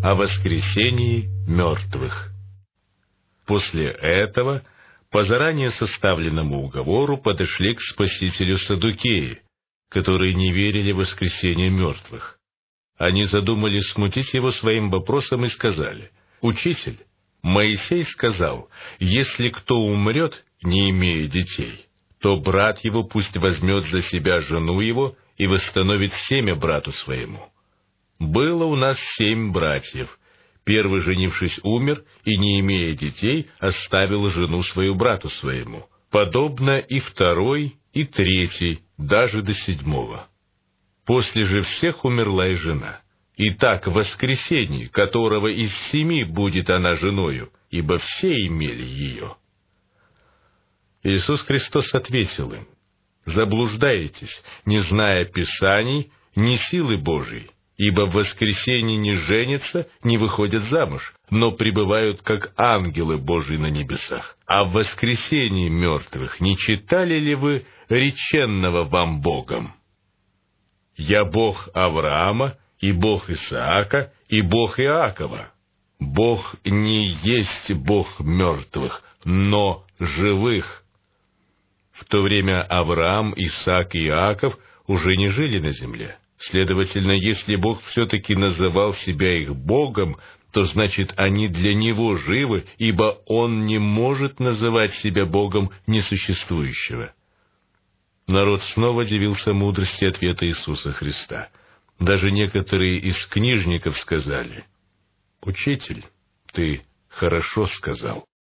о воскресении мертвых. После этого по заранее составленному уговору подошли к Спасителю саддукеи, которые не верили в воскресение мертвых. Они задумали смутить его своим вопросом и сказали: «Учитель, Моисей сказал, если кто умрет, не имея детей, то брат его пусть возьмет за себя жену его и восстановит семя брату своему. Было у нас 7 братьев. Первый, женившись, умер, и, не имея детей, оставил жену свою брату своему. Подобно и второй, и третий, даже до 7. После же всех умерла и жена. Итак, в воскресенье, которого из 7 будет она женою, ибо все имели ее». Иисус Христос ответил им: «Заблуждаетесь, не зная Писаний, ни силы Божией. Ибо в воскресенье не женятся, не выходят замуж, но пребывают, как ангелы Божии на небесах. А в воскресенье мертвых не читали ли вы реченного вам Богом? Я Бог Авраама, и Бог Исаака, и Бог Иакова. Бог не есть Бог мертвых, но живых». В то время Авраам, Исаак и Иаков уже не жили на земле. Следовательно, если Бог все-таки называл себя их Богом, то значит, они для Него живы, ибо Он не может называть себя Богом несуществующего. Народ снова дивился мудрости ответа Иисуса Христа. Даже некоторые из книжников сказали: «Учитель, ты хорошо сказал».